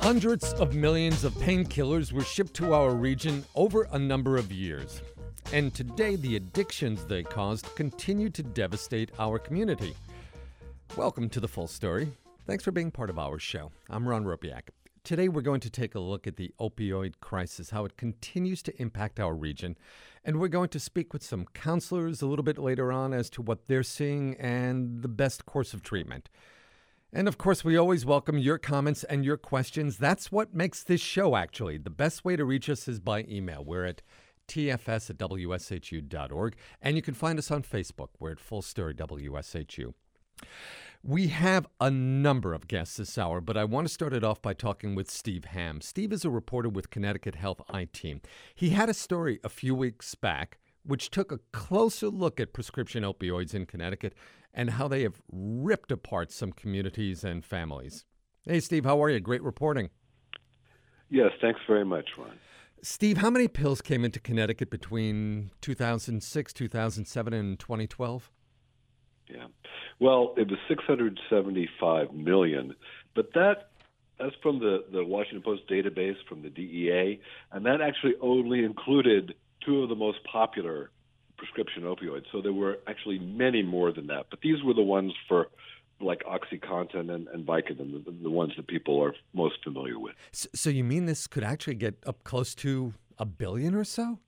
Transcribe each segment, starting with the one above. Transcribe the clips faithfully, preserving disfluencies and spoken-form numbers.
Hundreds of millions of painkillers were shipped to our region over a number of years. And today, the addictions they caused continue to devastate our community. Welcome to The Full Story. Thanks for being part of our show. I'm Ron Ropiak. Today, we're going to take a look at the opioid crisis, how it continues to impact our region. And we're going to speak with some counselors a little bit later on as to what they're seeing and the best course of treatment. And of course, we always welcome your comments and your questions. That's what makes this show, actually. The best way to reach us is by email. We're at t f s at w s h u dot org. And you can find us on Facebook. We're at Full Story W S H U. We have a number of guests this hour, but I want to start it off by talking with Steve Ham. Steve is a reporter with Connecticut Health I-Team. He had a story a few weeks back which took a closer look at prescription opioids in Connecticut and how they have ripped apart some communities and families. Hey, Steve, how are you? Great reporting. Yes, thanks very much, Ron. Steve, how many pills came into Connecticut between two thousand six, two thousand seven, and twenty twelve? Yeah. Well, it was six hundred seventy-five million, but that that's from the, the Washington Post database from the D E A, and that actually only included two of the most popular prescription opioids. So there were actually many more than that, but these were the ones for like OxyContin and, and Vicodin, the, the ones that people are most familiar with. So, so you mean this could actually get up close to a billion or so?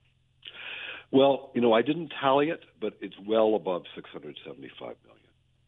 Well, you know, I didn't tally it, but it's well above six hundred seventy-five million.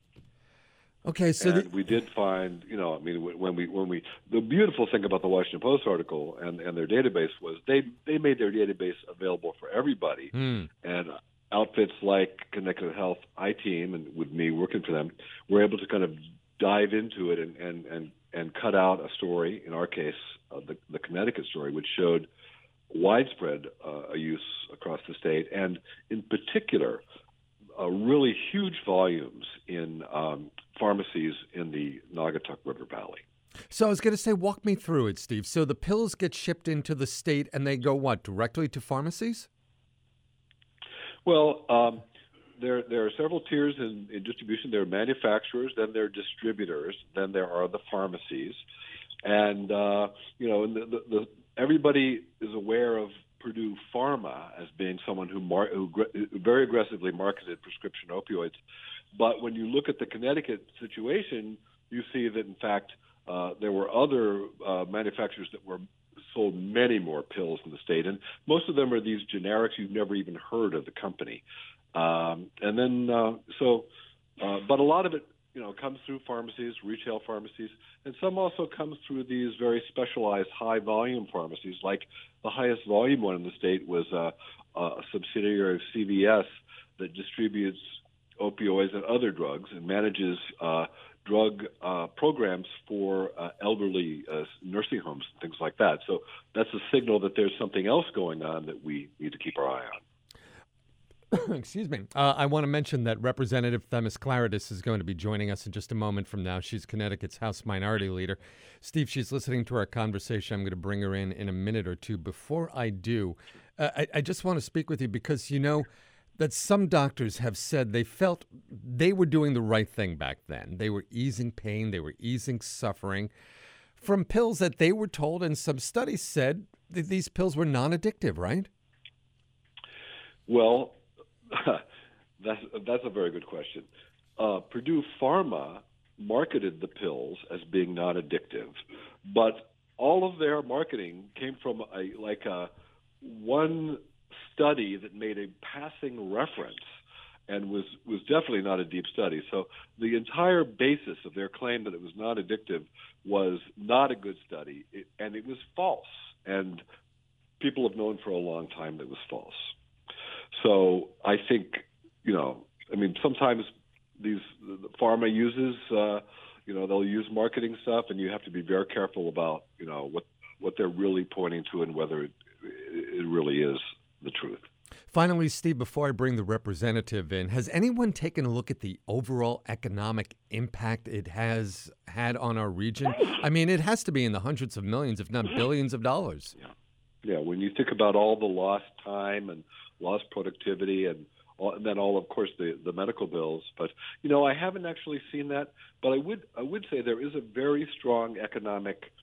Okay, so and the- we did find, you know, I mean, when we when we the beautiful thing about the Washington Post article and, and their database was they they made their database available for everybody, mm. and outfits like Connecticut Health I-Team and with me working for them were able to kind of dive into it and and and, and cut out a story. In our case, uh, the the Connecticut story, which showed widespread uh, use across the state, and in particular, uh, really huge volumes in um, pharmacies in the Naugatuck River Valley. So I was going to say, walk me through it, Steve. So the pills get shipped into the state and they go what, directly to pharmacies? Well, um, there there are several tiers in, in distribution. There are manufacturers, then there are distributors, then there are the pharmacies. And, uh, you know, the, the, the everybody is aware of Purdue Pharma as being someone who, mar- who gr- very aggressively marketed prescription opioids. But when you look at the Connecticut situation, you see that, in fact, uh, there were other uh, manufacturers that were sold many more pills in the state. And most of them are these generics. You've never even heard of the company. Um, and then, uh, so, uh, but a lot of it, you know, comes through pharmacies, retail pharmacies, and some also comes through these very specialized high-volume pharmacies. Like the highest volume one in the state was uh, a subsidiary of C V S that distributes opioids and other drugs and manages uh, drug uh, programs for uh, elderly uh, nursing homes and things like that. So that's a signal that there's something else going on that we need to keep our eye on. Excuse me. Uh, I want to mention that Representative Themis Klarides is going to be joining us in just a moment from now. She's Connecticut's House Minority Leader. Steve, she's listening to our conversation. I'm going to bring her in in a minute or two. Before I do, uh, I, I just want to speak with you because, you know, that some doctors have said they felt they were doing the right thing back then. They were easing pain. They were easing suffering from pills that they were told, and some studies said that these pills were non-addictive, right? Well, that's that's a very good question. Uh, Purdue Pharma marketed the pills as being non-addictive, but all of their marketing came from a like a one study that made a passing reference and was was definitely not a deep study. So the entire basis of their claim that it was non-addictive was not a good study, it, and it was false. And people have known for a long time that it was false. So I think, you know, I mean, sometimes these the pharma uses, uh, you know, they'll use marketing stuff, and you have to be very careful about, you know, what what they're really pointing to and whether it, it really is the truth. Finally, Steve, before I bring the representative in, has anyone taken a look at the overall economic impact it has had on our region? I mean, it has to be in the hundreds of millions, if not billions of dollars. Yeah. Yeah, when you think about all the lost time and lost productivity and, all, and then all, of course, the, the medical bills. But, you know, I haven't actually seen that. But I would I would say there is a very strong economic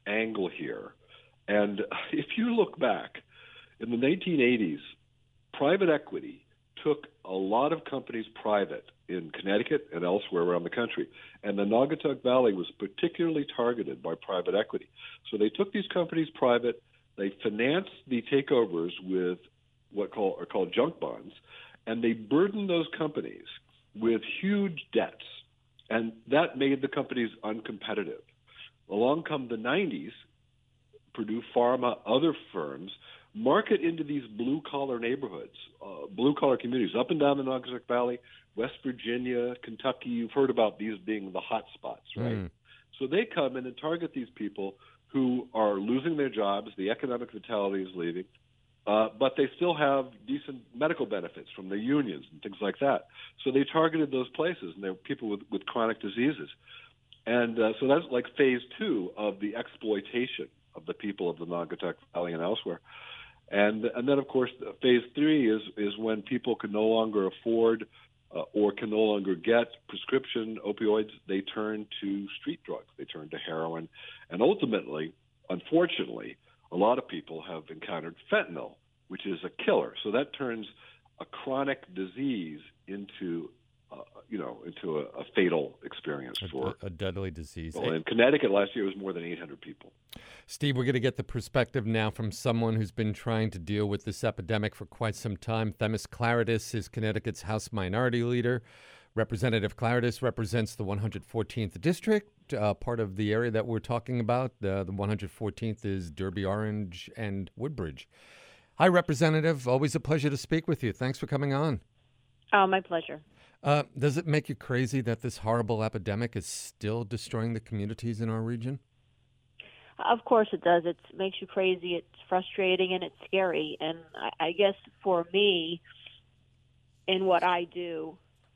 angle here. And if you look back, in the nineteen eighties, private equity took a lot of companies private in Connecticut and elsewhere around the country. And the Naugatuck Valley was particularly targeted by private equity. So they took these companies private, they financed the takeovers with what call, are called junk bonds, and they burdened those companies with huge debts. And that made the companies uncompetitive. Along come the nineties, Purdue Pharma, other firms market into these blue-collar neighborhoods, uh, blue-collar communities up and down the Naugatuck Valley, West Virginia, Kentucky. You've heard about these being the hot spots, right? Mm. So they come in and target these people who are losing their jobs, the economic vitality is leaving, uh, but they still have decent medical benefits from their unions and things like that. So they targeted those places, and they're people with, with chronic diseases. And uh, so that's like phase two of the exploitation of the people of the Naugatuck Valley and elsewhere. And and then, of course, phase three is, is when people can no longer afford uh, or can no longer get prescription opioids. They turn to street drugs. They turn to heroin. And ultimately, unfortunately, a lot of people have encountered fentanyl, which is a killer. So that turns a chronic disease into Uh, you know, into a, a fatal experience for a, a deadly disease. Well, in Connecticut last year, it was more than eight hundred people. Steve, we're going to get the perspective now from someone who's been trying to deal with this epidemic for quite some time. Themis Klarides is Connecticut's House Minority Leader. Representative Klarides represents the one hundred fourteenth District, uh, part of the area that we're talking about. Uh, the one hundred fourteenth is Derby, Orange, and Woodbridge. Hi, Representative. Always a pleasure to speak with you. Thanks for coming on. Oh, my pleasure. Uh, does it make you crazy that this horrible epidemic is still destroying the communities in our region? Of course it does. It makes you crazy. It's frustrating and it's scary. And I, I guess for me, in what I do,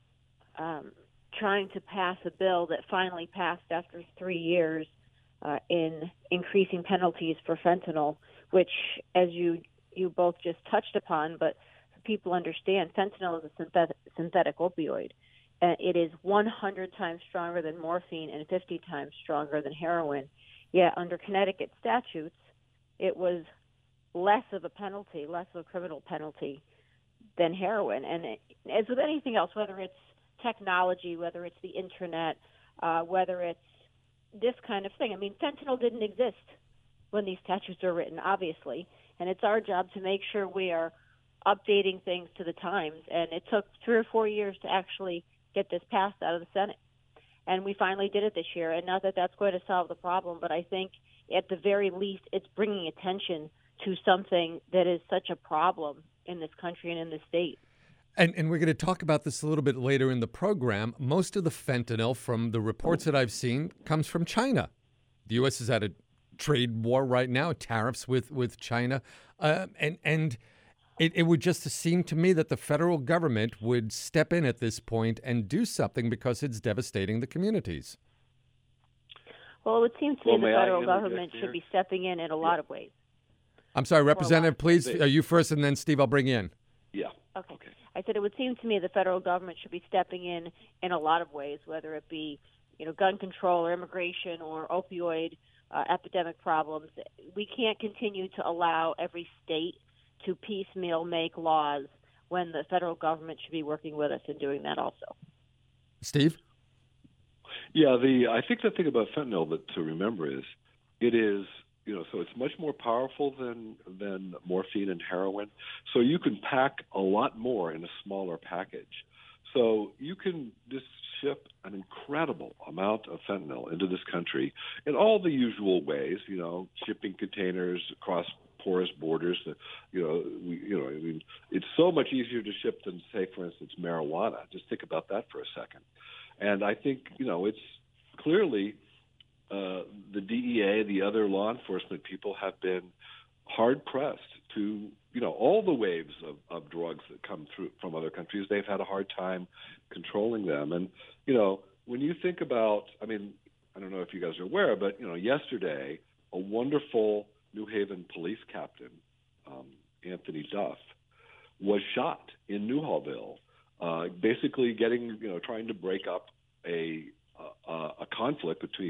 um, trying to pass a bill that finally passed after three years uh, in increasing penalties for fentanyl, which, as you, you both just touched upon, but people understand, fentanyl is a synthetic, synthetic opioid. Uh, it is one hundred times stronger than morphine and fifty times stronger than heroin. Yet under Connecticut statutes, it was less of a penalty, less of a criminal penalty than heroin. And it, as with anything else, whether it's technology, whether it's the internet, uh, whether it's this kind of thing. I mean, fentanyl didn't exist when these statutes were written, obviously. And it's our job to make sure we are updating things to the times, and it took three or four years to actually get this passed out of the Senate. And we finally did it this year, and not that that's going to solve the problem, but I think at the very least it's bringing attention to something that is such a problem in this country and in this state. And, and we're going to talk about this a little bit later in the program. Most of the fentanyl, from the reports that I've seen, comes from China. The U S is at a trade war right now, tariffs with, with China, uh, and and It, it would just seem to me that the federal government would step in at this point and do something because it's devastating the communities. Well, it would seem to well, me the federal government here? should be stepping in in a lot of ways. I'm sorry, Representative, well, please, uh, you first, and then Steve, I'll bring you in. Yeah. Okay. okay. I said it would seem to me the federal government should be stepping in in a lot of ways, whether it be, you know, gun control or immigration or opioid uh, epidemic problems. We can't continue to allow every state to piecemeal make laws when the federal government should be working with us and doing that also. Steve? Yeah, the I think the thing about fentanyl that to remember is it is, you know, so it's much more powerful than than morphine and heroin. So you can pack a lot more in a smaller package. So you can just ship an incredible amount of fentanyl into this country in all the usual ways, you know, shipping containers across porous borders. You know, we, you know, I mean, it's so much easier to ship than, say, for instance, marijuana. Just think about that for a second. And I think, you know, it's clearly uh, the D E A, the other law enforcement people have been hard pressed to, you know, all the waves of, of drugs that come through from other countries. They've had a hard time controlling them. And, you know, when you think about, I mean, I don't know if you guys are aware, but, you know, yesterday, a wonderful New Haven police captain, um, Anthony Duff, was shot in Newhallville, uh, basically getting, you know, trying to break up a, a a conflict between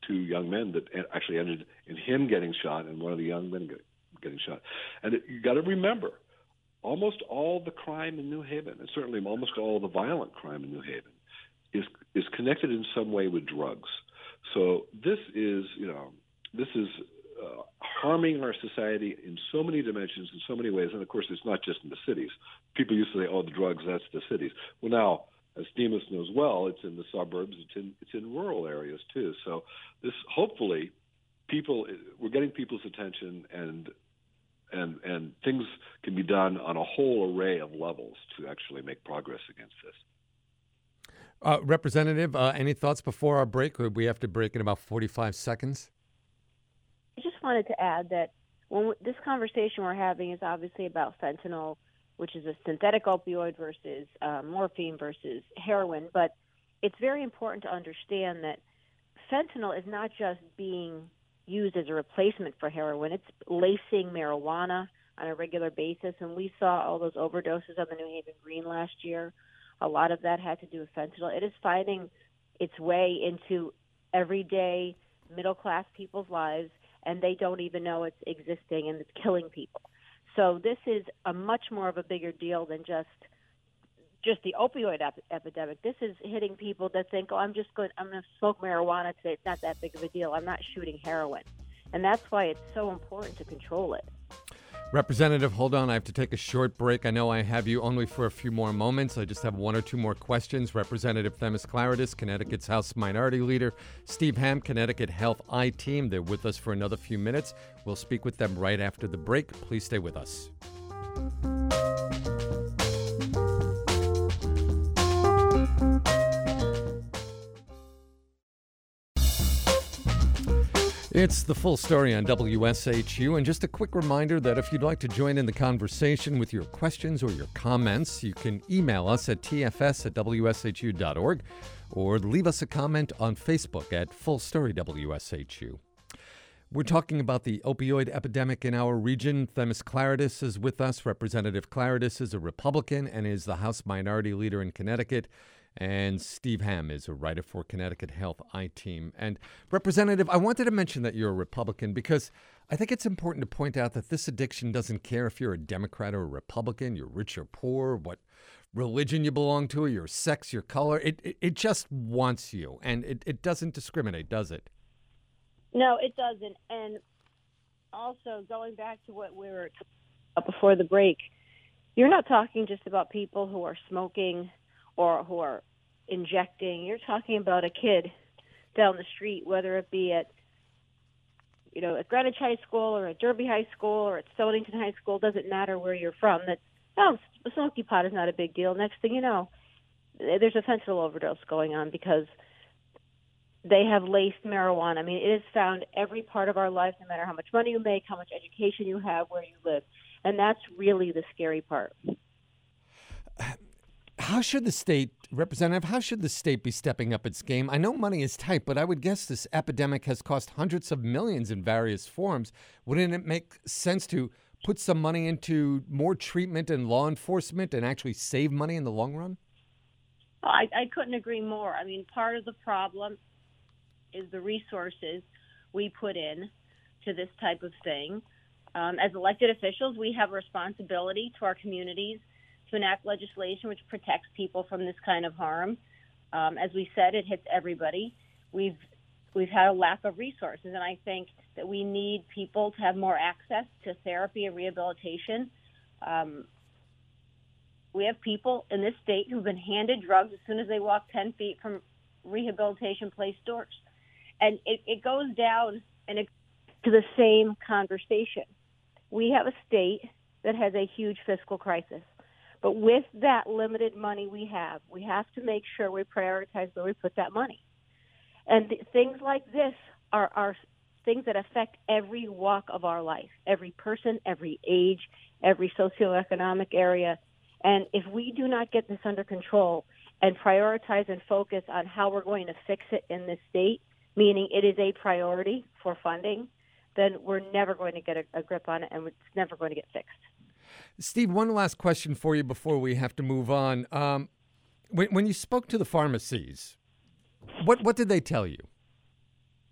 two young men that actually ended in him getting shot and one of the young men get, getting shot. And it, you got to remember, almost all the crime in New Haven, and certainly almost all the violent crime in New Haven, is is connected in some way with drugs. So this is, you know, this is uh, harming our society in so many dimensions, in so many ways. And of course, it's not just in the cities. People used to say, "Oh, the drugs, that's the cities." Well, now, as Demas knows well, it's in the suburbs, it's in it's in rural areas too. So this, hopefully, people we're getting people's attention, and and and things can be done on a whole array of levels to actually make progress against this. Uh, Representative, uh, any thoughts before our break? Or we have to break in about forty-five seconds. I just wanted to add that when we, this conversation we're having is obviously about fentanyl, which is a synthetic opioid versus uh, morphine versus heroin, but it's very important to understand that fentanyl is not just being used as a replacement for heroin. It's lacing marijuana on a regular basis, and we saw all those overdoses on the New Haven Green last year. A lot of that had to do with fentanyl. It is finding its way into everyday middle-class people's lives, and they don't even know it's existing, and it's killing people. So this is a much more of a bigger deal than just just the opioid ep- epidemic. This is hitting people that think, oh, I'm just going, I'm going to smoke marijuana today. It's not that big of a deal. I'm not shooting heroin. And that's why it's so important to control it. Representative, hold on. I have to take a short break. I know I have you only for a few more moments. I just have one or two more questions. Representative Themis Klarides, Connecticut's House Minority Leader, Steve Ham, Connecticut Health I-Team. They're with us for another few minutes. We'll speak with them right after the break. Please stay with us. It's The Full Story on W S H U, and just a quick reminder that if you'd like to join in the conversation with your questions or your comments, you can email us at t f s at w s h u dot org or leave us a comment on Facebook at Full Story W S H U. We're talking about the opioid epidemic in our region. Themis Klarides is with us. Representative Klarides is a Republican and is the House Minority Leader in Connecticut. And Steve Ham is a writer for Connecticut Health I-Team. And Representative, I wanted to mention that you're a Republican because I think it's important to point out that this addiction doesn't care if you're a Democrat or a Republican, you're rich or poor, what religion you belong to, your sex, your color. It it, it just wants you, and it, it doesn't discriminate, does it? No, it doesn't. And also, going back to what we were talking about before the break, you're not talking just about people who are smoking or who are injecting. You're talking about a kid down the street, whether it be at, you know, at Greenwich High School or at Derby High School or at Stonington High School. Doesn't matter where you're from. That, oh, a smoky pot is not a big deal. Next thing you know, there's a fentanyl overdose going on because they have laced marijuana. I mean, it has found every part of our life, no matter how much money you make, how much education you have, where you live. And that's really the scary part. How should the state, Representative, how should the state be stepping up its game? I know money is tight, but I would guess this epidemic has cost hundreds of millions in various forms. Wouldn't it make sense to put some money into more treatment and law enforcement and actually save money in the long run? I, I couldn't agree more. I mean, part of the problem is the resources we put in to this type of thing. Um, as elected officials, we have a responsibility to our communities to enact legislation which protects people from this kind of harm. Um, as we said, it hits everybody. We've we've had a lack of resources, and I think that we need people to have more access to therapy and rehabilitation. Um, we have people in this state who've been handed drugs as soon as they walk ten feet from rehabilitation place doors. And it, it goes down and it, to the same conversation. We have a state that has a huge fiscal crisis. But with that limited money we have, we have to make sure we prioritize where we put that money. And th- things like this are, are things that affect every walk of our life, every person, every age, every socioeconomic area. And if we do not get this under control and prioritize and focus on how we're going to fix it in this state, meaning it is a priority for funding, then we're never going to get a, a grip on it, and it's never going to get fixed. Steve, one last question for you before we have to move on. Um, when, when you spoke to the pharmacies, what what did they tell you?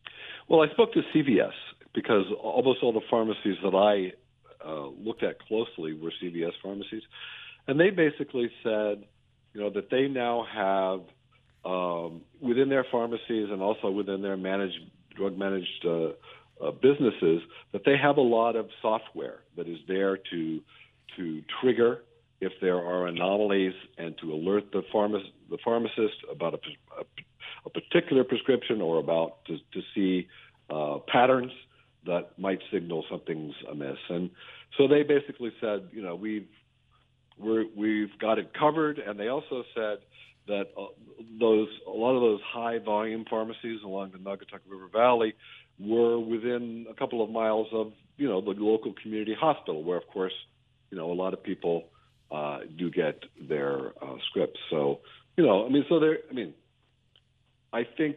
Well, I spoke to C V S because almost all the pharmacies that I uh, looked at closely were C V S pharmacies, and they basically said, you know, that they now have um, within their pharmacies and also within their managed drug managed uh, uh, businesses that they have a lot of software that is there to to trigger if there are anomalies and to alert the pharma- the pharmacist about a, a, a particular prescription or about to, to see uh, patterns that might signal something's amiss. And so they basically said, you know, we've we're, we've got it covered. And they also said that uh, those a lot of those high volume pharmacies along the Naugatuck River Valley were within a couple of miles of, you know, the local community hospital, where of course, you know, a lot of people uh, do get their uh, scripts. So, you know, I mean, so there, I mean, I think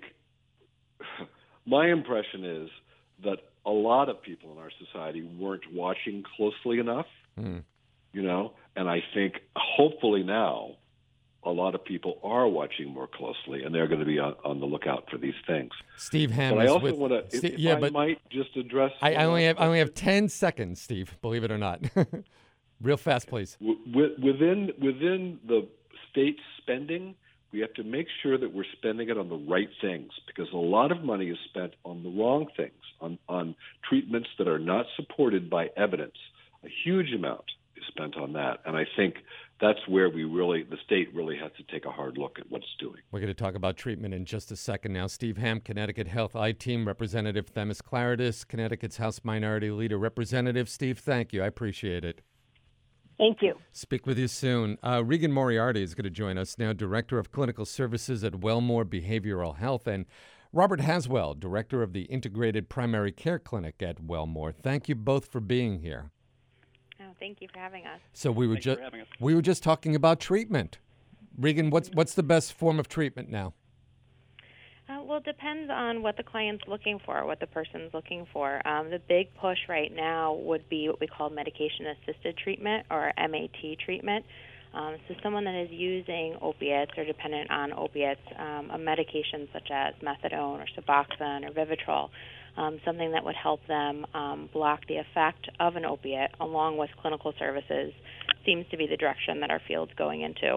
my impression is that a lot of people in our society weren't watching closely enough, mm. you know, and I think hopefully now a lot of people are watching more closely, and they're going to be on, on the lookout for these things. Steve Ham but is I also with, want to, if, Steve, if yeah, I but might just address. I, I only have I only have ten seconds, Steve. Believe it or not, real fast, please. W- within within the state spending, we have to make sure that we're spending it on the right things, because a lot of money is spent on the wrong things, on on treatments that are not supported by evidence. A huge amount is spent on that, and I think that's where we really, the state really has to take a hard look at what it's doing. We're going to talk about treatment in just a second now. Steve Ham, Connecticut Health I-Team, Representative Themis Klarides, Connecticut's House Minority Leader. Representative Steve, thank you. I appreciate it. Thank you. Speak with you soon. Uh, Regan Moriarty is going to join us now, Director of Clinical Services at Wellmore Behavioral Health, and Robert Haswell, Director of the Integrated Primary Care Clinic at Wellmore. Thank you both for being here. Oh, thank you for having us. So we were Thanks just for having us. we were just talking about treatment. Regan, what's what's the best form of treatment now? Uh, well, it depends on what the client's looking for, what the person's looking for. Um, the big push right now would be what we call medication-assisted treatment, or M A T treatment. Um, so someone that is using opiates or dependent on opiates, um, a medication such as methadone or Suboxone or Vivitrol, um, something that would help them um, block the effect of an opiate, along with clinical services, seems to be the direction that our field's going into.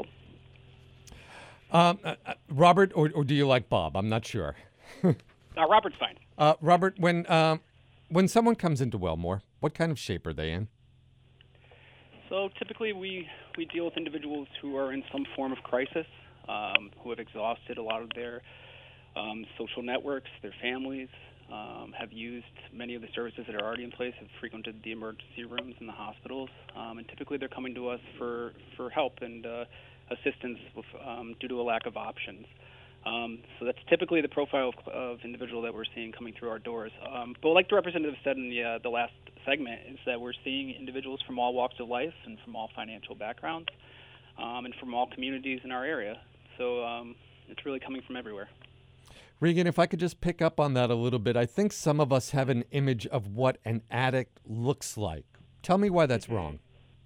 Um, uh, uh, Robert, or, or do you like Bob? I'm not sure. uh, Robert's fine. Uh, Robert, when um, when someone comes into Wellmore, what kind of shape are they in? So typically we, we deal with individuals who are in some form of crisis, um, who have exhausted a lot of their um, social networks, their families, um, have used many of the services that are already in place, have frequented the emergency rooms in the hospitals, um, and typically they're coming to us for, for help and uh, assistance with, um, due to a lack of options. Um, so that's typically the profile of, of individual that we're seeing coming through our doors. Um, but like the representative said in the, uh, the last segment, is that we're seeing individuals from all walks of life and from all financial backgrounds, um, and from all communities in our area. So um, it's really coming from everywhere. Regan, if I could just pick up on that a little bit, I think some of us have an image of what an addict looks like. Tell me why that's wrong.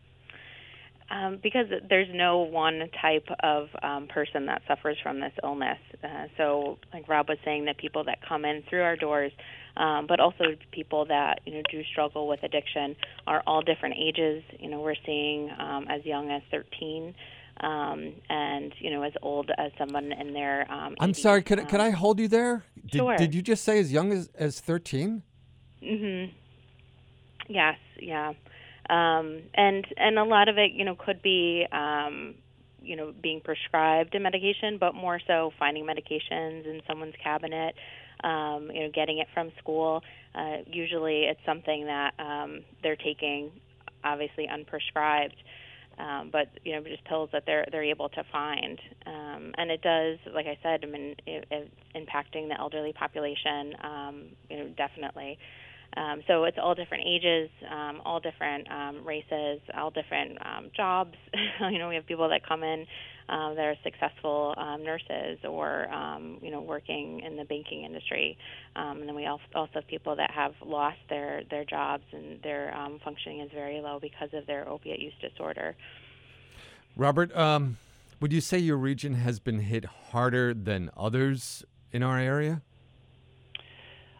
Um, because there's no one type of um, person that suffers from this illness. Uh, so, like Rob was saying, that people that come in through our doors, um, but also people that you know do struggle with addiction, are all different ages. You know, we're seeing um, as young as thirteen, um, and you know as old as someone in their. Um, I'm eighties. sorry. Could um, could I hold you there? Did, sure. Did you just say as young as as thirteen? Mm-hmm. Yes. Yeah. Um, and and a lot of it, you know, could be, um, you know, being prescribed a medication, but more so finding medications in someone's cabinet, um, you know, getting it from school. Uh, usually it's something that um, they're taking, obviously unprescribed, um, but, you know, just pills that they're they're able to find. Um, and it does, like I said, I mean, it, it's impacting the elderly population, um, you know, definitely. Um, so it's all different ages, um, all different um, races, all different um, jobs. you know, we have people that come in um, that are successful um, nurses or, um, you know, working in the banking industry. Um, and then we also have people that have lost their, their jobs and their um, functioning is very low because of their opiate use disorder. Robert, um, would you say your region has been hit harder than others in our area?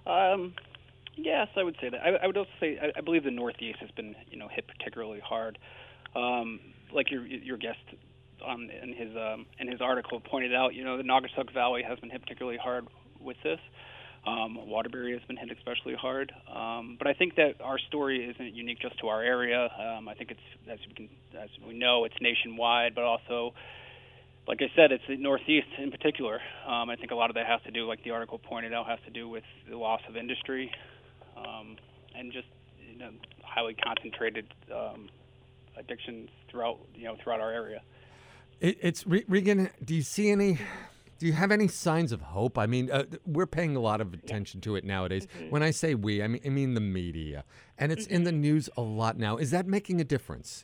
Um, yes, I would say that. I, I would also say I, I believe the Northeast has been, you know, hit particularly hard. Um, like your your guest on in his um, in his article pointed out, you know, the Naugatuck Valley has been hit particularly hard with this. Um, Waterbury has been hit especially hard. Um, but I think that our story isn't unique just to our area. Um, I think it's, as we can, as we know, it's nationwide, but also, like I said, it's the Northeast in particular. Um, I think a lot of that has to do, like the article pointed out, has to do with the loss of industry um, and just, you know, highly concentrated um, addictions throughout, you know, throughout our area. It, it's Regan. Do you see any? Do you have any signs of hope? I mean, uh, we're paying a lot of attention yeah. to it nowadays. Mm-hmm. When I say we, I mean I mean the media, and it's mm-hmm. in the news a lot now. Is that making a difference?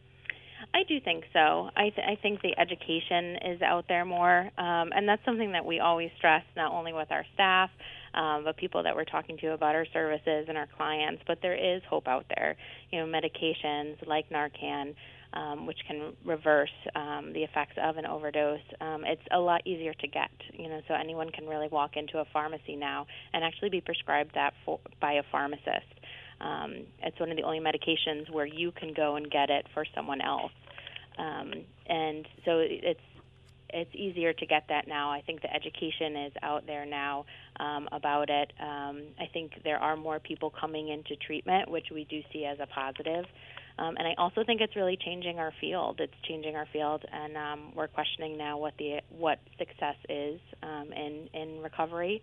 I do think so. I, th- I think the education is out there more, um, and that's something that we always stress, not only with our staff, um, but people that we're talking to about our services and our clients. But there is hope out there. You know, medications like Narcan, Um, which can reverse um, the effects of an overdose. Um, it's a lot easier to get, you know, so anyone can really walk into a pharmacy now and actually be prescribed that for, by a pharmacist. Um, it's one of the only medications where you can go and get it for someone else. Um, and so it's it's easier to get that now. I think the education is out there now um, about it. Um, I think there are more people coming into treatment, which we do see as a positive. Um, and I also think it's really changing our field. It's changing our field, and um, we're questioning now what the what success is um, in in recovery.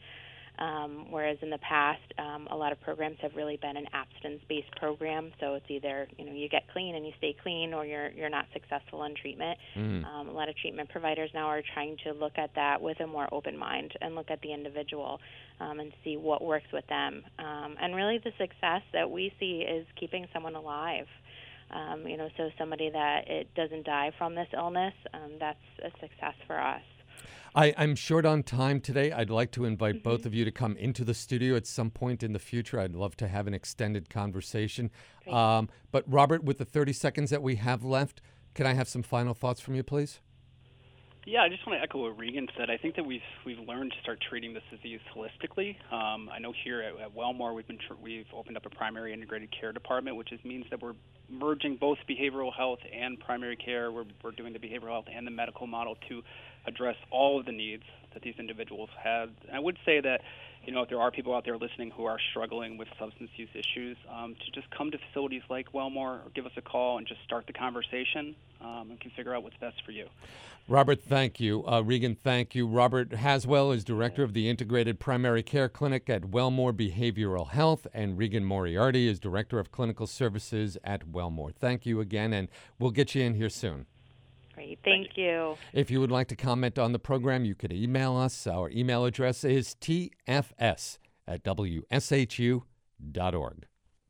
Um, whereas in the past, um, a lot of programs have really been an abstinence-based program. So it's either, you know, you get clean and you stay clean, or you're you're not successful in treatment. Mm. Um, a lot of treatment providers now are trying to look at that with a more open mind and look at the individual um, and see what works with them. Um, and really, the success that we see is keeping someone alive. Um, you know, so somebody that it doesn't die from this illness, um, that's a success for us. I, I'm short on time today. I'd like to invite mm-hmm. both of you to come into the studio at some point in the future. I'd love to have an extended conversation. Um, but Robert, with the thirty seconds that we have left, can I have some final thoughts from you, please? Yeah, I just want to echo what Regan said. I think that we've we've learned to start treating this disease holistically. Um, I know here at, at Wellmore we've been tr- we've opened up a primary integrated care department, which is, means that we're merging both behavioral health and primary care. We're we're doing the behavioral health and the medical model to address all of the needs that these individuals have. And I would say that, you know, if there are people out there listening who are struggling with substance use issues, um, to just come to facilities like Wellmore or give us a call and just start the conversation um, and can figure out what's best for you. Robert, thank you. Uh, Regan, thank you. Robert Haswell is director of the Integrated Primary Care Clinic at Wellmore Behavioral Health, and Regan Moriarty is director of clinical services at Wellmore. Thank you again, and we'll get you in here soon. Great. Thank you. If you would like to comment on the program, you could email us. Our email address is t f s at w s h u dot org.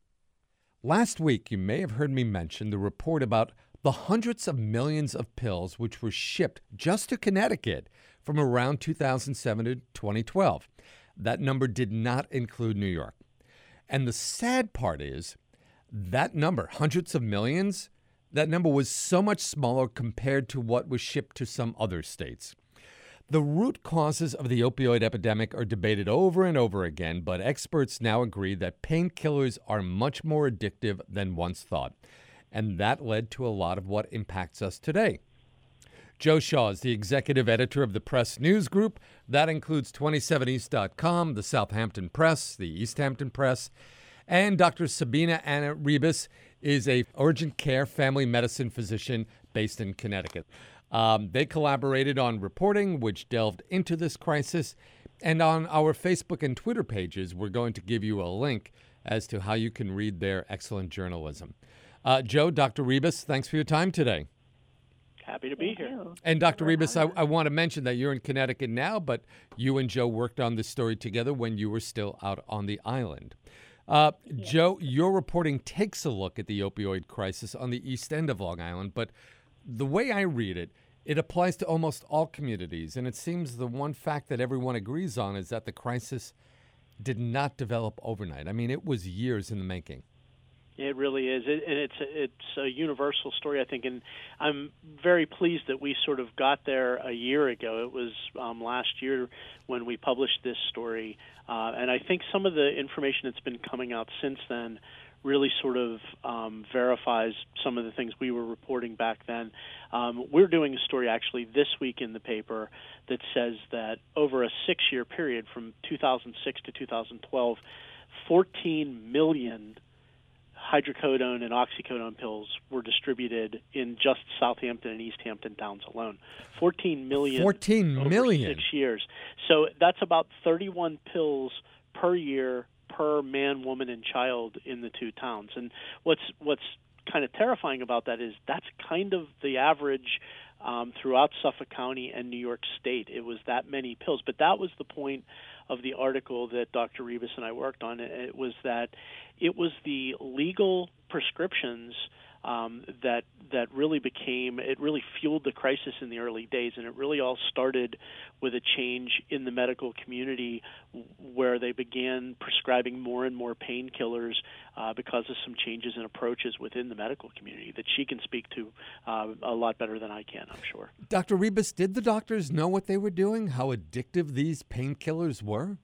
Last week, you may have heard me mention the report about the hundreds of millions of pills which were shipped just to Connecticut from around two thousand seven to twenty twelve. That number did not include New York. And the sad part is that number, hundreds of millions, that number was so much smaller compared to what was shipped to some other states. The root causes of the opioid epidemic are debated over and over again, but experts now agree that painkillers are much more addictive than once thought. And that led to a lot of what impacts us today. Joe Shaw is the executive editor of the Press News Group. That includes twenty-seven east dot com, the Southampton Press, the East Hampton Press, and Doctor Sabina Anna Rebus is a urgent care family medicine physician based in Connecticut. Um, they collaborated on reporting, which delved into this crisis. And on our Facebook and Twitter pages, we're going to give you a link as to how you can read their excellent journalism. Uh, Joe, Doctor Rebus, thanks for your time today. Happy to be Thank here. you. And Doctor Rebus, I, I want to mention that you're in Connecticut now, but you and Joe worked on this story together when you were still out on the island. Uh, yeah. Joe, your reporting takes a look at the opioid crisis on the east end of Long Island, but the way I read it, it applies to almost all communities, and it seems the one fact that everyone agrees on is that the crisis did not develop overnight. I mean, it was years in the making. It really is, it, and it's a, it's a universal story, I think, and I'm very pleased that we sort of got there a year ago. It was um, last year when we published this story, uh, and I think some of the information that's been coming out since then really sort of um, verifies some of the things we were reporting back then. Um, we're doing a story actually this week in the paper that says that over a six-year period from two thousand six to two thousand twelve, fourteen million hydrocodone and oxycodone pills were distributed in just Southampton and East Hampton towns alone. fourteen million. fourteen million. Over six years. So that's about thirty-one pills per year per man, woman, and child in the two towns. And what's what's kind of terrifying about that is that's kind of the average um, throughout Suffolk County and New York State. It was that many pills. But that was the point of the article that Doctor Rebus and I worked on. It was that it was the legal prescriptions um, that that really became, it really fueled the crisis in the early days, and it really all started with a change in the medical community where they began prescribing more and more painkillers uh, because of some changes in approaches within the medical community that she can speak to uh, a lot better than I can, I'm sure. Doctor Rebus, did the doctors know what they were doing, how addictive these painkillers were?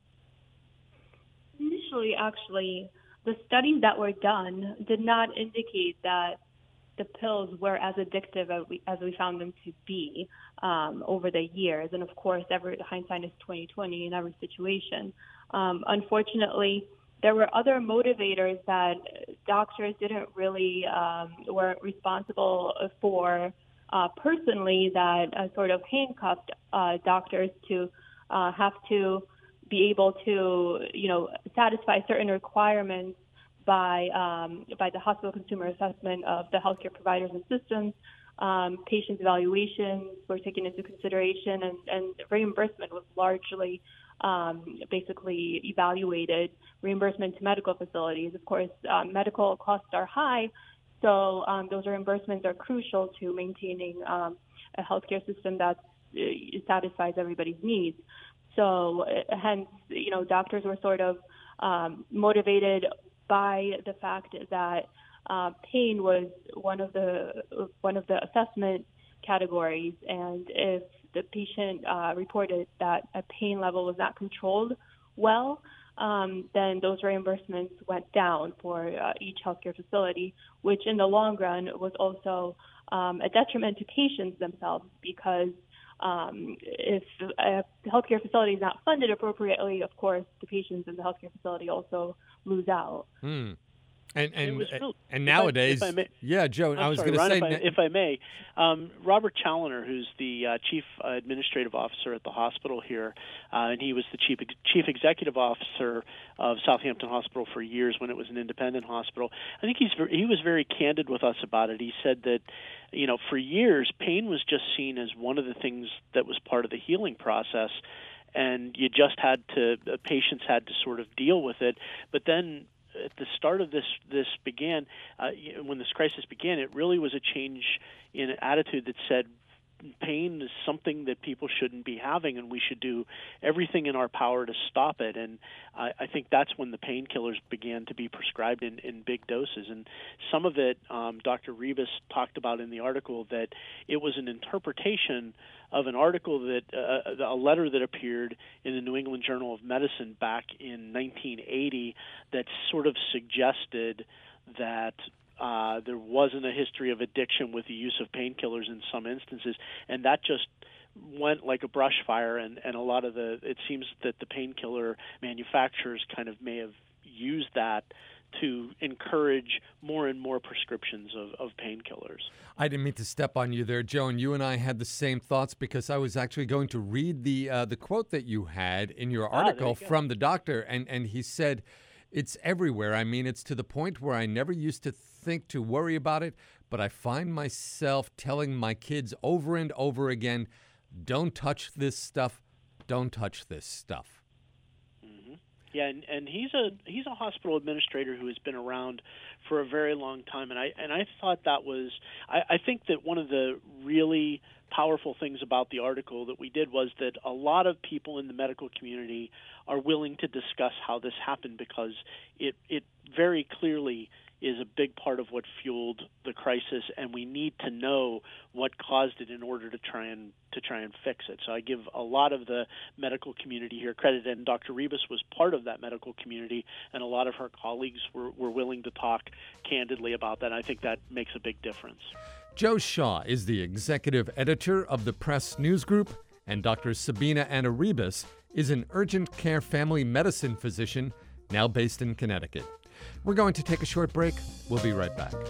Initially, actually, the studies that were done did not indicate that the pills were as addictive as we, as we found them to be um, over the years. And of course, every hindsight is twenty twenty in every situation. Um, unfortunately, there were other motivators that doctors didn't really um, weren't responsible for uh, personally that uh, sort of handcuffed uh, doctors to uh, have to be able to, you know, satisfy certain requirements by um, by the hospital consumer assessment of the healthcare providers and systems. Um, patients' evaluations were taken into consideration, and, and reimbursement was largely um, basically evaluated. Reimbursement to medical facilities. Of course, uh, medical costs are high, so um, those reimbursements are crucial to maintaining um, a healthcare system that uh, satisfies everybody's needs. So, uh, hence, you know, doctors were sort of um, motivated by the fact that uh, pain was one of the one of the assessment categories, and if the patient uh, reported that a pain level was not controlled well, um, then those reimbursements went down for uh, each healthcare facility, which in the long run was also um, a detriment to patients themselves, because Um, if a healthcare facility is not funded appropriately, of course, the patients in the healthcare facility also lose out. Hmm. And and Real, and nowadays, I, I may, yeah, Joe, I'm I was sorry, going to say, Ron, if, I, if I may, um, Robert Challoner, who's the uh, chief administrative officer at the hospital here, uh, and he was the chief chief executive officer of Southampton Hospital for years when it was an independent hospital. I think he's he was very candid with us about it. He said that, you know, for years, pain was just seen as one of the things that was part of the healing process, and you just had to, the patients had to sort of deal with it. But then at the start of this this began, uh, when this crisis began, it really was a change in attitude that said pain is something that people shouldn't be having, and we should do everything in our power to stop it. And I, I think that's when the painkillers began to be prescribed in, in big doses. And some of it, um, Doctor Rebus talked about in the article, that it was an interpretation of an article that uh, a letter that appeared in the New England Journal of Medicine back in nineteen eighty that sort of suggested that Uh, there wasn't a history of addiction with the use of painkillers in some instances, and that just went like a brush fire. And, and a lot of the, it seems that the painkiller manufacturers kind of may have used that to encourage more and more prescriptions of, of painkillers. I didn't mean to step on you there, Joe, and you and I had the same thoughts, because I was actually going to read the uh, the quote that you had in your article ah, you from the doctor, and, and he said, "It's everywhere. I mean, it's to the point where I never used to think to worry about it, but I find myself telling my kids over and over again, don't touch this stuff, don't touch this stuff." Mm-hmm. Yeah, and, and he's a he's a hospital administrator who has been around for a very long time, and I and I thought that was I, I think that one of the really powerful things about the article that we did was that a lot of people in the medical community are willing to discuss how this happened, because it, it very clearly is a big part of what fueled the crisis, and we need to know what caused it in order to try and to try and fix it. So I give a lot of the medical community here credit, and Doctor Ribas was part of that medical community, and a lot of her colleagues were, were willing to talk candidly about that. And I think that makes a big difference. Joe Shaw is the executive editor of the Press News Group, and Doctor Sabina Anna Ribas is an urgent care family medicine physician now based in Connecticut. We're going to take a short break. We'll be right back.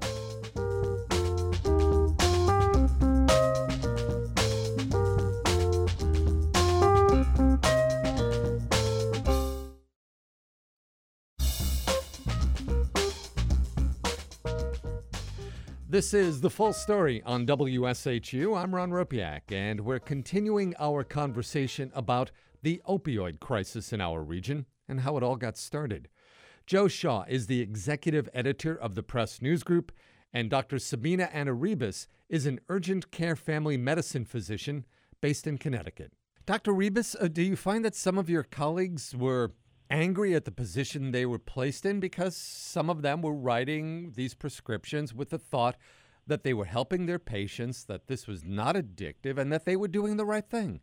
This is The Full Story on W S H U. I'm Ron Ropiak, and we're continuing our conversation about the opioid crisis in our region and how it all got started. Joe Shaw is the executive editor of the Press News Group, and Doctor Sabina Anna Ribas is an urgent care family medicine physician based in Connecticut. Doctor Ribas, uh, do you find that some of your colleagues were angry at the position they were placed in because some of them were writing these prescriptions with the thought that they were helping their patients, that this was not addictive, and that they were doing the right thing?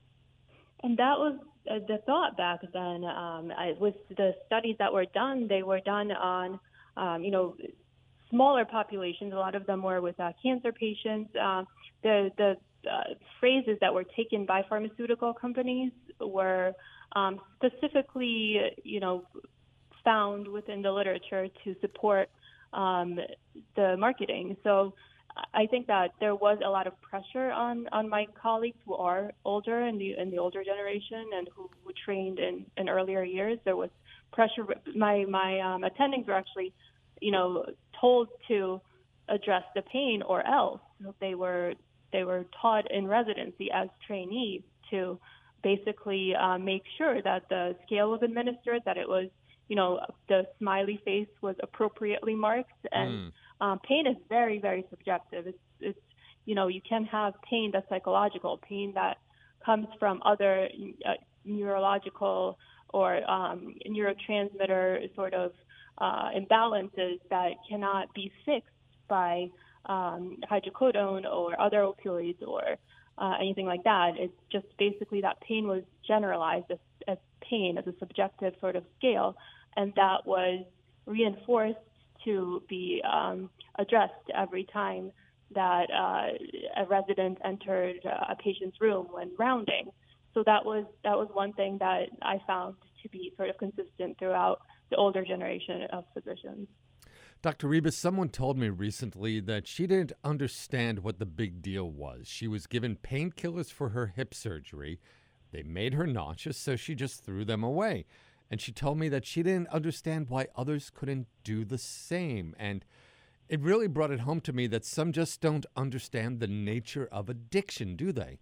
And that was uh, the thought back then. Um, I, with the studies that were done, they were done on, um, you know, smaller populations. A lot of them were with uh, cancer patients. Uh, the the uh, phrases that were taken by pharmaceutical companies were um, specifically, you know, found within the literature to support um, the marketing. So I think that there was a lot of pressure on, on my colleagues who are older in the in the older generation and who, who trained in, in earlier years. There was pressure. My my um, attendings were actually, you know, told to address the pain, or else they were they were taught in residency as trainees to basically uh, make sure that the scale was administered, that it was, you know, the smiley face was appropriately marked. And mm. um, pain is very, very subjective. It's, it's, you know, you can have pain that's psychological, pain that comes from other uh, neurological or um, neurotransmitter sort of uh, imbalances that cannot be fixed by um, hydrocodone or other opioids or Uh, anything like that. It's just basically that pain was generalized as, as pain, as a subjective sort of scale, and that was reinforced to be um, addressed every time that uh, a resident entered uh, a patient's room when rounding. So that was that was one thing that I found to be sort of consistent throughout the older generation of physicians. Doctor Ribas, someone told me recently that she didn't understand what the big deal was. She was given painkillers for her hip surgery. They made her nauseous, so she just threw them away. And she told me that she didn't understand why others couldn't do the same. And it really brought it home to me that some just don't understand the nature of addiction, do they?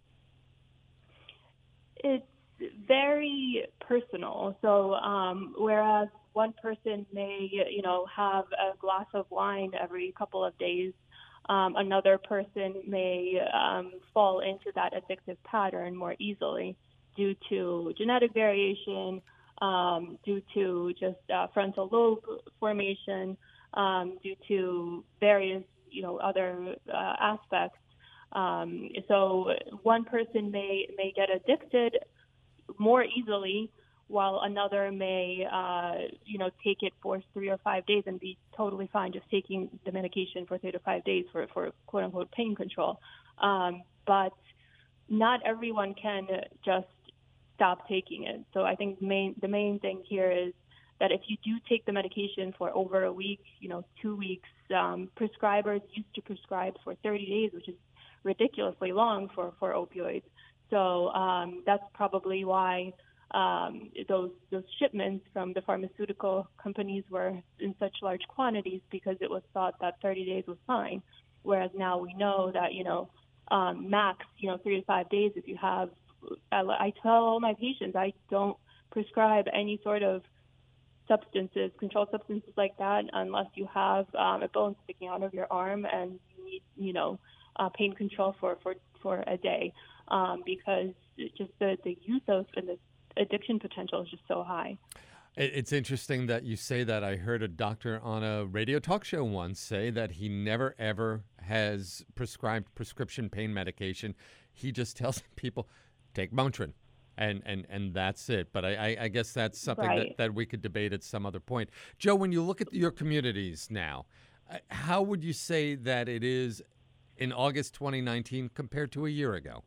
It's very personal. So um, whereas one person may, you know, have a glass of wine every couple of days, um, another person may um, fall into that addictive pattern more easily due to genetic variation, um, due to just uh, frontal lobe formation, um, due to various, you know, other uh, aspects. Um, so one person may may get addicted more easily, while another may, uh, you know, take it for three or five days and be totally fine just taking the medication for three to five days for, for quote-unquote pain control. Um, but not everyone can just stop taking it. So I think main, the main thing here is that if you do take the medication for over a week, you know, two weeks, um, prescribers used to prescribe for thirty days, which is ridiculously long for, for opioids. So um, that's probably why Um, those those shipments from the pharmaceutical companies were in such large quantities, because it was thought that thirty days was fine. Whereas now we know that, you know, um, max, you know, three to five days. If you have, I, I tell all my patients, I don't prescribe any sort of substances, controlled substances like that, unless you have um, a bone sticking out of your arm and you need, you know, uh, pain control for, for, for a day um, because just the, the use of and the addiction potential is just so high. It's interesting that you say that. I heard a doctor on a radio talk show once say that he never, ever has prescribed prescription pain medication. He just tells people, take Motrin, and, and, and that's it. But I, I, I guess that's something Right. that, that we could debate at some other point. Joe, when you look at your communities now, uh, how would you say that it is in August twenty nineteen compared to a year ago?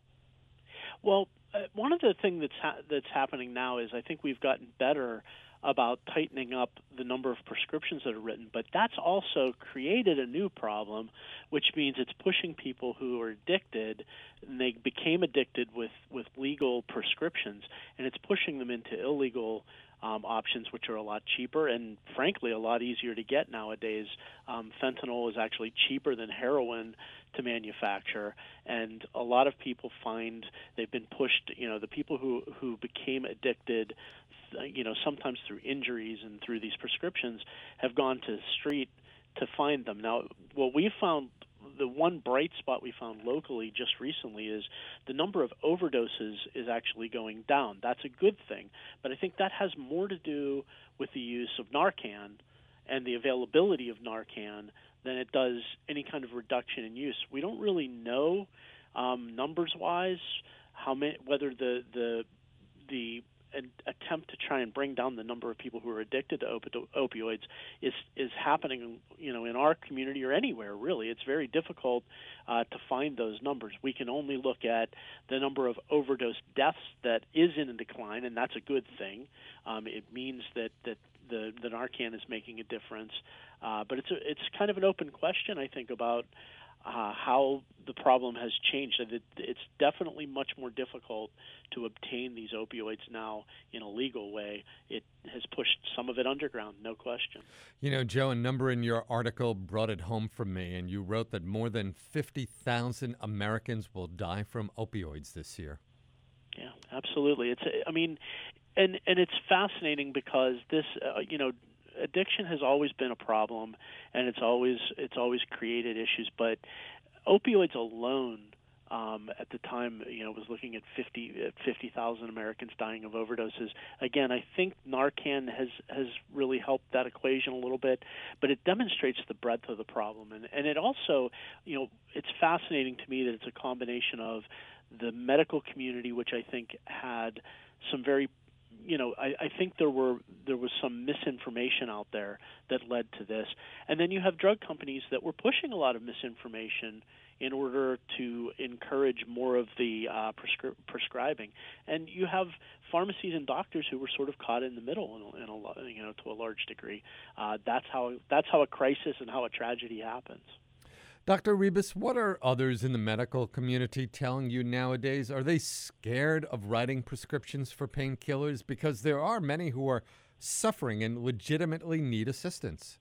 Well, uh, one of the things that's ha- that's happening now is I think we've gotten better about tightening up the number of prescriptions that are written, but that's also created a new problem, which means it's pushing people who are addicted, and they became addicted with, with legal prescriptions, and it's pushing them into illegal um, options, which are a lot cheaper and, frankly, a lot easier to get nowadays. Um, fentanyl is actually cheaper than heroin to manufacture, and a lot of people find they've been pushed, you know, the people who, who became addicted, you know, sometimes through injuries and through these prescriptions, have gone to the street to find them. Now, what we found, the one bright spot we found locally just recently is the number of overdoses is actually going down. That's a good thing, but I think that has more to do with the use of Narcan and the availability of Narcan than it does any kind of reduction in use. We don't really know um, numbers-wise how many, whether the the the an attempt to try and bring down the number of people who are addicted to opi- opioids is is happening, you know, in our community or anywhere, really. It's very difficult uh, to find those numbers. We can only look at the number of overdose deaths that is in a decline, and that's a good thing. Um, it means that, that the, the Narcan is making a difference. Uh, but it's a, it's kind of an open question, I think, about Uh, how the problem has changed. It's definitely much more difficult to obtain these opioids now in a legal way. It has pushed some of it underground, no question. You know, Joe, a number in your article brought it home for me, and you wrote that more than fifty thousand Americans will die from opioids this year. Yeah, absolutely. It's, I mean, and and it's fascinating because this, uh, you know, addiction has always been a problem, and it's always it's always created issues. But opioids alone, um, at the time, you know, was looking at fifty thousand Americans dying of overdoses. Again, I think Narcan has has really helped that equation a little bit, but it demonstrates the breadth of the problem, and and it also, you know, it's fascinating to me that it's a combination of the medical community, which I think had some very You know, I, I think there were there was some misinformation out there that led to this, and then you have drug companies that were pushing a lot of misinformation in order to encourage more of the uh, prescri- prescribing, and you have pharmacies and doctors who were sort of caught in the middle, in a, in a you know, to a large degree. Uh, that's how that's how a crisis and how a tragedy happens. Doctor Rebus, what are others in the medical community telling you nowadays? Are they scared of writing prescriptions for painkillers? Because there are many who are suffering and legitimately need assistance.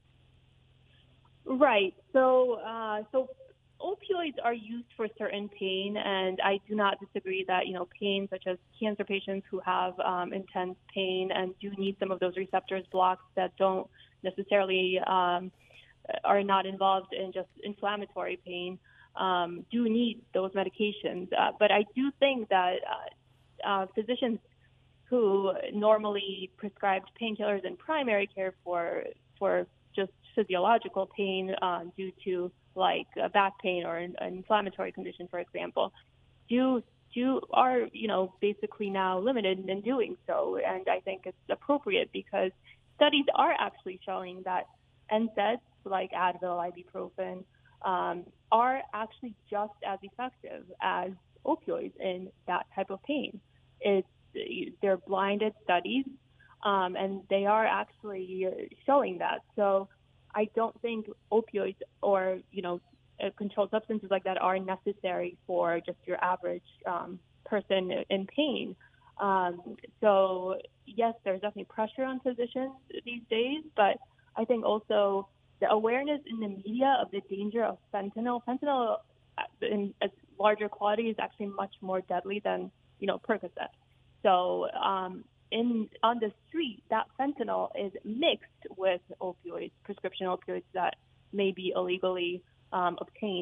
Right. So, uh, so opioids are used for certain pain, and I do not disagree that, you know, pain such as cancer patients who have um, intense pain and do need some of those receptors blocked that don't necessarily um, are not involved in just inflammatory pain, um, do need those medications. Uh, but I do think that uh, uh, physicians who normally prescribed painkillers in primary care for for just physiological pain uh, due to like uh, back pain or an, an inflammatory condition, for example, do do are you know basically now limited in doing so. And I think it's appropriate because studies are actually showing that N SAIDs like Advil, ibuprofen, um, are actually just as effective as opioids in that type of pain. It's they're blinded studies, um, and they are actually showing that. So I don't think opioids or you know controlled substances like that are necessary for just your average um, person in pain. Um, so yes, there's definitely pressure on physicians these days, but I think also the awareness in the media of the danger of fentanyl. Fentanyl in a larger quantity is actually much more deadly than, you know, Percocet. So um, in on the street, that fentanyl is mixed with opioids, prescription opioids that may be illegally um, obtained.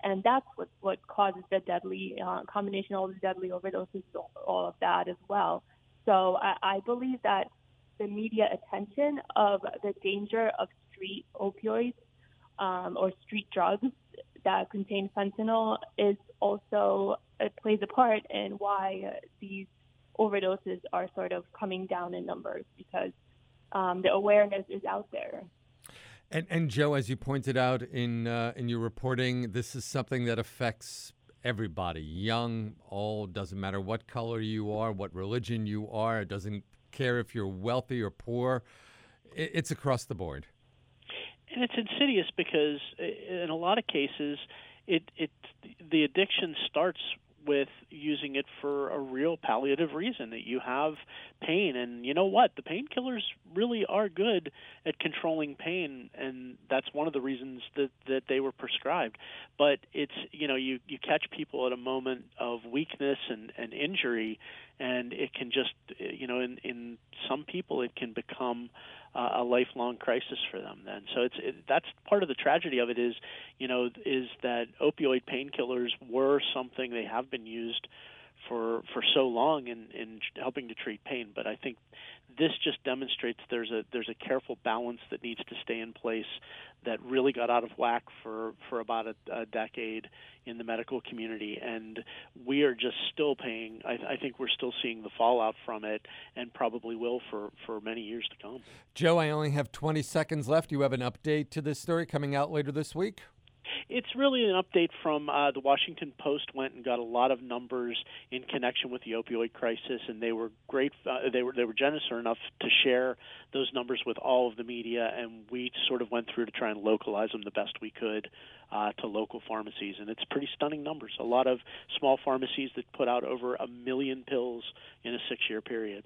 and that's what, what causes the deadly uh, combination, all the deadly overdoses, all of that as well. So I, I believe that the media attention of the danger of street opioids um, or street drugs that contain fentanyl is also, it plays a part in why these overdoses are sort of coming down in numbers, because um, the awareness is out there. And, and Joe, as you pointed out in uh, in your reporting, this is something that affects everybody, young, old, doesn't matter what color you are, what religion you are, it doesn't care if you're wealthy or poor. It's across the board. And it's insidious because in a lot of cases, it, it the addiction starts with using it for a real palliative reason, that you have pain. And you know what? The painkillers really are good at controlling pain, and that's one of the reasons that, that they were prescribed. But it's, you know, you, you catch people at a moment of weakness and, and injury, and it can just, you know, in, in some people it can become uh, a lifelong crisis for them then. So it's it, that's part of the tragedy of it is, you know, is that opioid painkillers were something, they have been used for for so long in, in helping to treat pain. But I think this just demonstrates there's a there's a careful balance that needs to stay in place that really got out of whack for, for about a, a decade in the medical community. And we are just still paying, I, I think we're still seeing the fallout from it, and probably will for, for many years to come. Joe, I only have twenty seconds left. You have an update to this story coming out later this week? It's really an update from uh, the Washington Post. Went and got a lot of numbers in connection with the opioid crisis, and they were great. Uh, they were they were generous enough to share those numbers with all of the media, and we sort of went through to try and localize them the best we could uh, to local pharmacies. And it's pretty stunning numbers. A lot of small pharmacies that put out over a million pills in a six-year period.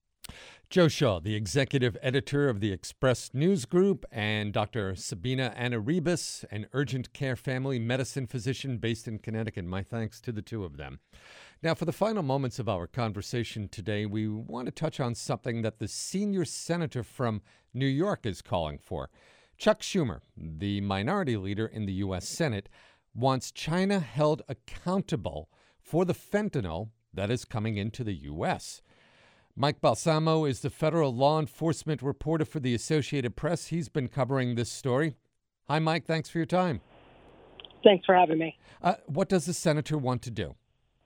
Joe Shaw, the executive editor of the Express News Group, and Doctor Sabina Aniribas, an urgent care family medicine physician based in Connecticut. My thanks to the two of them. Now, for the final moments of our conversation today, we want to touch on something that the senior senator from New York is calling for. Chuck Schumer, the minority leader in the U S Senate, wants China held accountable for the fentanyl that is coming into the U S Mike Balsamo is the federal law enforcement reporter for the Associated Press. He's been covering this story. Hi, Mike. Thanks for your time. Thanks for having me. Uh, what does the senator want to do?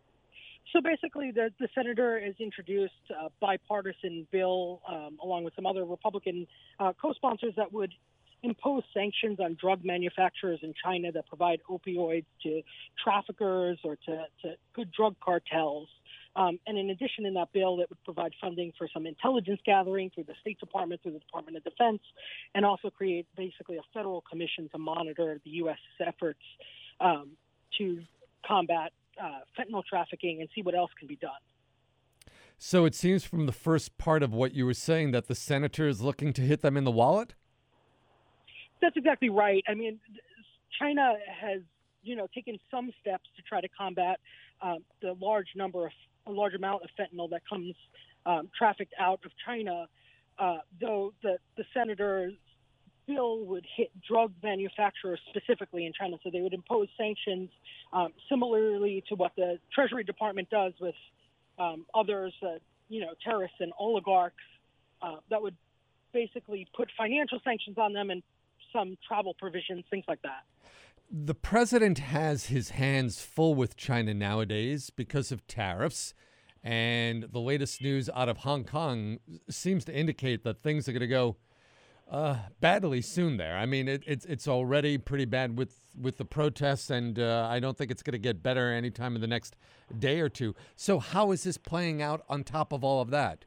So basically, the, the senator has introduced a bipartisan bill um, along with some other Republican uh, co-sponsors that would impose sanctions on drug manufacturers in China that provide opioids to traffickers or to, to good drug cartels. Um, and in addition, in that bill, it would provide funding for some intelligence gathering through the State Department, through the Department of Defense, and also create basically a federal commission to monitor the U S efforts um, to combat uh, fentanyl trafficking and see what else can be done. So it seems from the first part of what you were saying that the senator is looking to hit them in the wallet? That's exactly right. I mean, China has, you know, taken some steps to try to combat uh, the large number of a large amount of fentanyl that comes um, trafficked out of China, uh, though the, the senator's bill would hit drug manufacturers specifically in China. So they would impose sanctions um, similarly to what the Treasury Department does with um, others, uh, you know, terrorists and oligarchs, uh, that would basically put financial sanctions on them and some travel provisions, things like that. The president has his hands full with China nowadays because of tariffs, and the latest news out of Hong Kong seems to indicate that things are going to go uh, badly soon there. I mean, it, it's it's already pretty bad with, with the protests, and uh, I don't think it's going to get better anytime in the next day or two. So how is this playing out on top of all of that?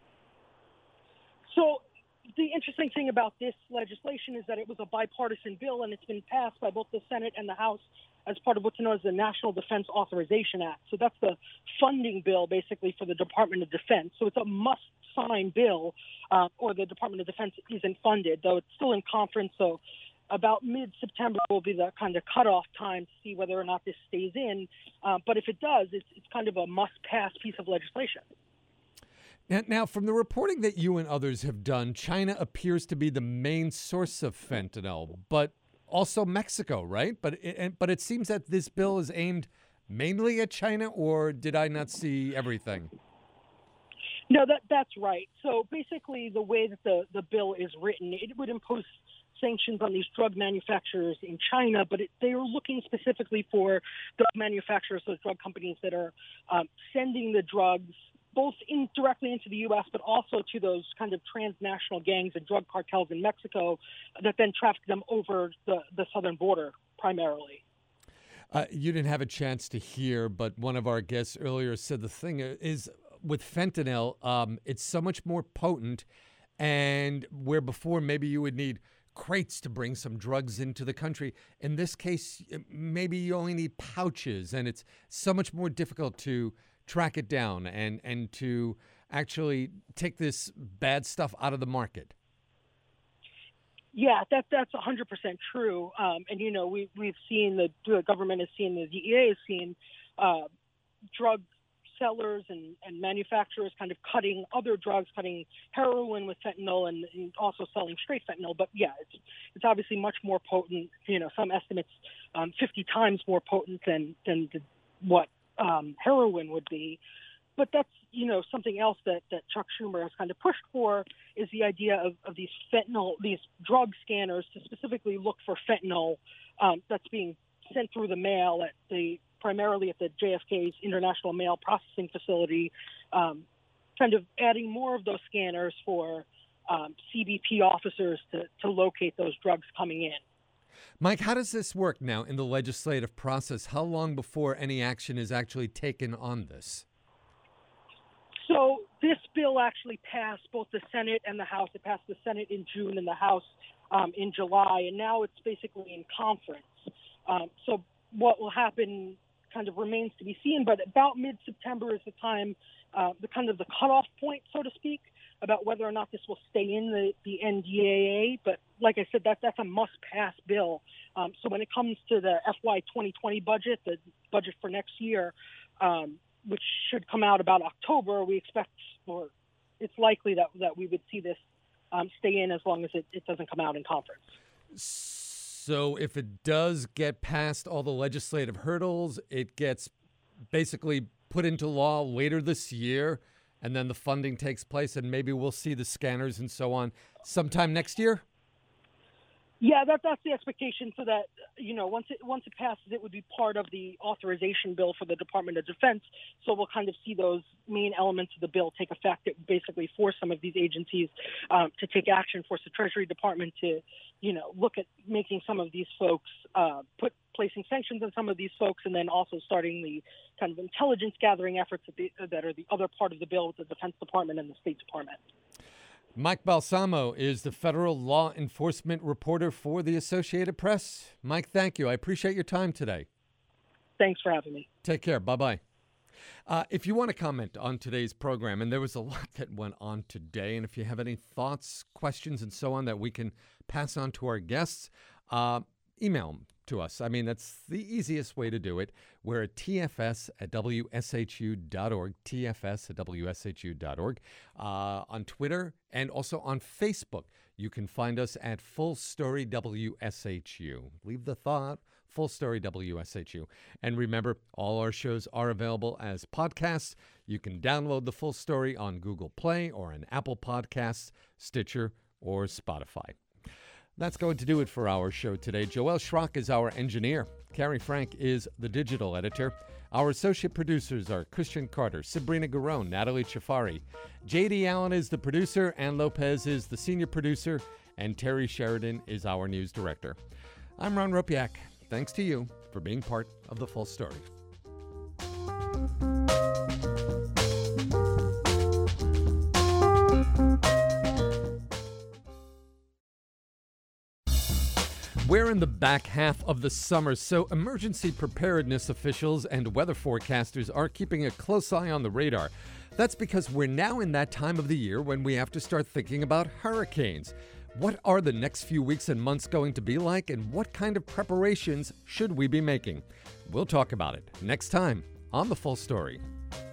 So the interesting thing about this legislation is that it was a bipartisan bill, and it's been passed by both the Senate and the House as part of what's known as the National Defense Authorization Act. So that's the funding bill, basically, for the Department of Defense. So it's a must-sign bill, uh, or the Department of Defense isn't funded, though it's still in conference. So about mid-September will be the kind of cutoff time to see whether or not this stays in. Uh, but if it does, it's, it's kind of a must-pass piece of legislation. Now, now, from the reporting that you and others have done, China appears to be the main source of fentanyl, but also Mexico, right? But it, but it seems that this bill is aimed mainly at China, or did I not see everything? No, that that's right. So basically, the way that the, the bill is written, it would impose sanctions on these drug manufacturers in China, but it, they are looking specifically for drug manufacturers, those drug companies that are um, sending the drugs both in, directly into the U S, but also to those kind of transnational gangs and drug cartels in Mexico that then traffic them over the, the southern border primarily. Uh, you didn't have a chance to hear, but one of our guests earlier said the thing is with fentanyl, um, it's so much more potent, and where before maybe you would need crates to bring some drugs into the country. In this case, maybe you only need pouches, and it's so much more difficult to track it down and, and to actually take this bad stuff out of the market. Yeah, that that's one hundred percent true. Um, and, you know, we, we've seen the, the government has seen, the D E A has seen uh, drug sellers and, and manufacturers kind of cutting other drugs, cutting heroin with fentanyl and, and also selling straight fentanyl. But yeah, it's it's obviously much more potent. You know, some estimates um, fifty times more potent than than the, what um, heroin would be. But that's, you know, something else that, that Chuck Schumer has kind of pushed for is the idea of, of these fentanyl, these drug scanners to specifically look for fentanyl um, that's being sent through the mail at the primarily at the J F K's International Mail Processing Facility, um, kind of adding more of those scanners for um, C B P officers to, to locate those drugs coming in. Mike, how does this work now in the legislative process? How long before any action is actually taken on this? So this bill actually passed both the Senate and the House. It passed the Senate in June and the House um, in July, and now it's basically in conference. Um, so what will happen kind of remains to be seen, but about mid-September is the time, uh, the kind of the cutoff point, so to speak, about whether or not this will stay in the, the N D A A. But like I said, that, that's a must-pass bill. Um, so when it comes to the F Y twenty twenty budget, the budget for next year, um, which should come out about October, we expect, or it's likely that, that we would see this um, stay in as long as it, it doesn't come out in conference. So if it does get past all the legislative hurdles, it gets basically put into law later this year, and then the funding takes place, and maybe we'll see the scanners and so on sometime next year? Yeah, that that's the expectation. So that, you know, once it once it passes, it would be part of the authorization bill for the Department of Defense. So we'll kind of see those main elements of the bill take effect. It would basically force some of these agencies um, to take action, force the Treasury Department to, you know, look at making some of these folks uh, put placing sanctions on some of these folks, and then also starting the kind of intelligence gathering efforts that, the, that are the other part of the bill with the Defense Department and the State Department. Mike Balsamo is the federal law enforcement reporter for the Associated Press. Mike, thank you. I appreciate your time today. Thanks for having me. Take care. Bye-bye. Uh, if you want to comment on today's program, and there was a lot that went on today, and if you have any thoughts, questions, and so on that we can pass on to our guests, uh, email them to us. I mean, that's the easiest way to do it. We're at T F S at W S H U dot org, T F S at W S H U dot org, uh, on Twitter and also on Facebook. You can find us at Full Story W S H U. Leave the thought, Full Story W S H U. And remember, all our shows are available as podcasts. You can download the Full Story on Google Play or on Apple Podcasts, Stitcher, or Spotify. That's going to do it for our show today. Joel Schrock is our engineer. Carrie Frank is the digital editor. Our associate producers are Christian Carter, Sabrina Garone, Natalie Chafari. J D Allen is the producer, Ann Lopez is the senior producer, and Terry Sheridan is our news director. I'm Ron Ropiak. Thanks to you for being part of the Full Story. We're in the back half of the summer, so emergency preparedness officials and weather forecasters are keeping a close eye on the radar. That's because we're now in that time of the year when we have to start thinking about hurricanes. What are the next few weeks and months going to be like, and what kind of preparations should we be making? We'll talk about it next time on The Full Story.